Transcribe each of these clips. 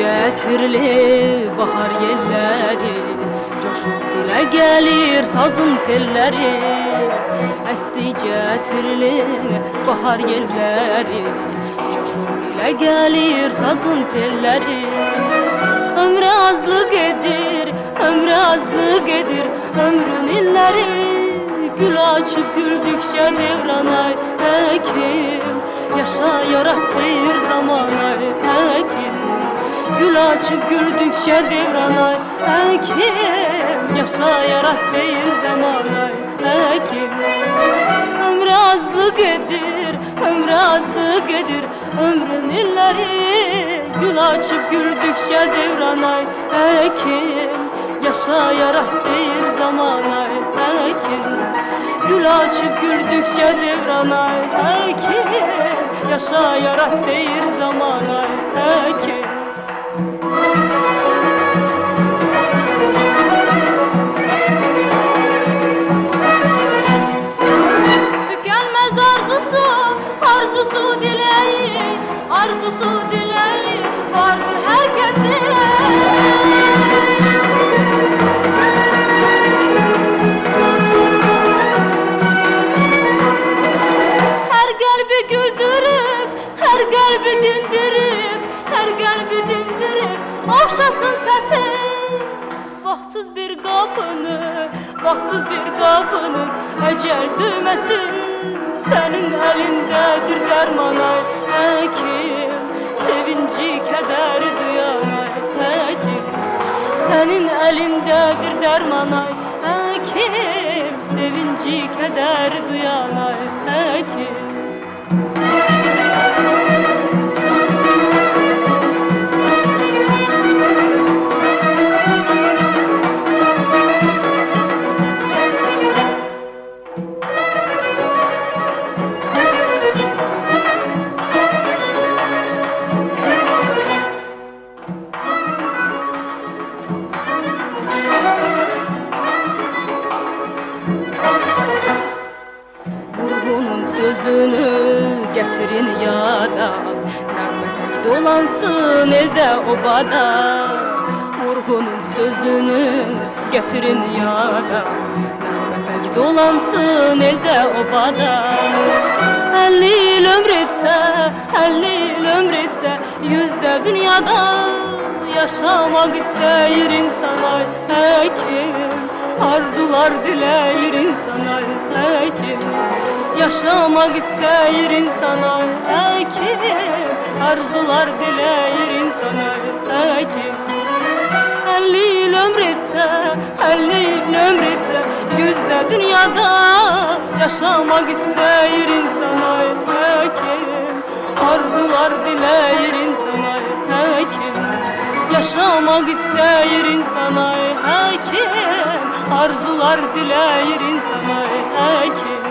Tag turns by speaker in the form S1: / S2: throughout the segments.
S1: getirli bahar yelleri, coşup dile gelir sazın telleri. Esti getirli bahar yelleri, coşup dile gelir sazın telleri. Ömrü azlık edir, ömrü azlık edir, ömrün illeri. Gül açıp güldükçe devran ay hekim, yaşayarak değil zaman ay hekim. Gül açıp güldükçe devran ay hekim, yaşayarak değil zaman ay hekim. Ömrü azlık edir, ömrü azlık edir, ömrün illeri. Gül açıp güldükçe devran ay hekim, yaşayarak değil zaman ay hekim. Gül açıp güldükçe devran ay hekim, yaşayarak değil zaman ay hekim. Tükenmez arzusu, arzusu dileği, arzusu dileği vardır herkesin. Her kalbi dindirip, her kalbi dindirip okşasın sesi. Vaktsız bir kapını, vaktsız bir kapını ecel düğmesin. Senin elindedir derman ay hekim, sevinci kederi duyan ay hekim. Senin elindedir derman ay hekim, sevinci kederi duyan ay hekim. Sözünü getirin yada, nağmetek dolansın elde obada. Vurgunun sözünü getirin yada, nağmetek dolansın elde obada. 50 yıl ömretse, 50 yıl ömretse, yüzde dünyada yaşamak ister insan ay hekim. Arzular dileyir insan ay hekim, yaşamak ister insan ay hekim. Arzular dileyir insan ay hekim. 50 yıl ömretse, 50 yıl ömretse, yüzde dünyada yaşamak ister insan ay hekim. Arzular dileyir insan ay hekim, yaşamak ister insan ay hekim. Arzular dileyir insan ay hekim.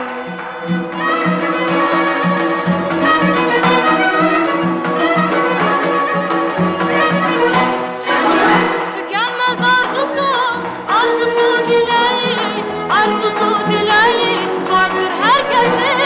S1: Tükenmez arzusu, arzusu dileği, arzusu dileği vardır herkesin.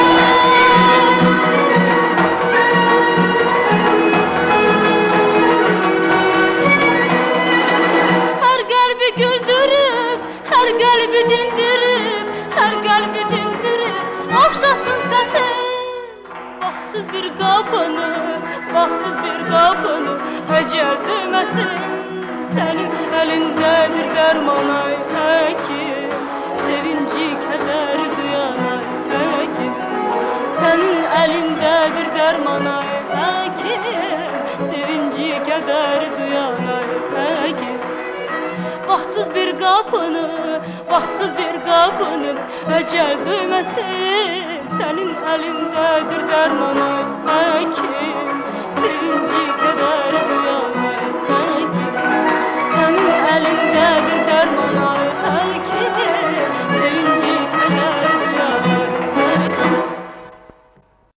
S1: Her kalbi dindirip, her kalbi dindirip okşasın sesi. Vaktsız bir kapını, vaktsız bir kapını ecel düğmesin. Senin elindedir derman ay hekim, sevinci kederi duyan ay hekim. Senin elindedir derman ay hekim, sevinci kederi duyan ay hekim. Vaktsız bir kapını, vaktsız bir kapını ecel düğmesin. Senin elindedir derman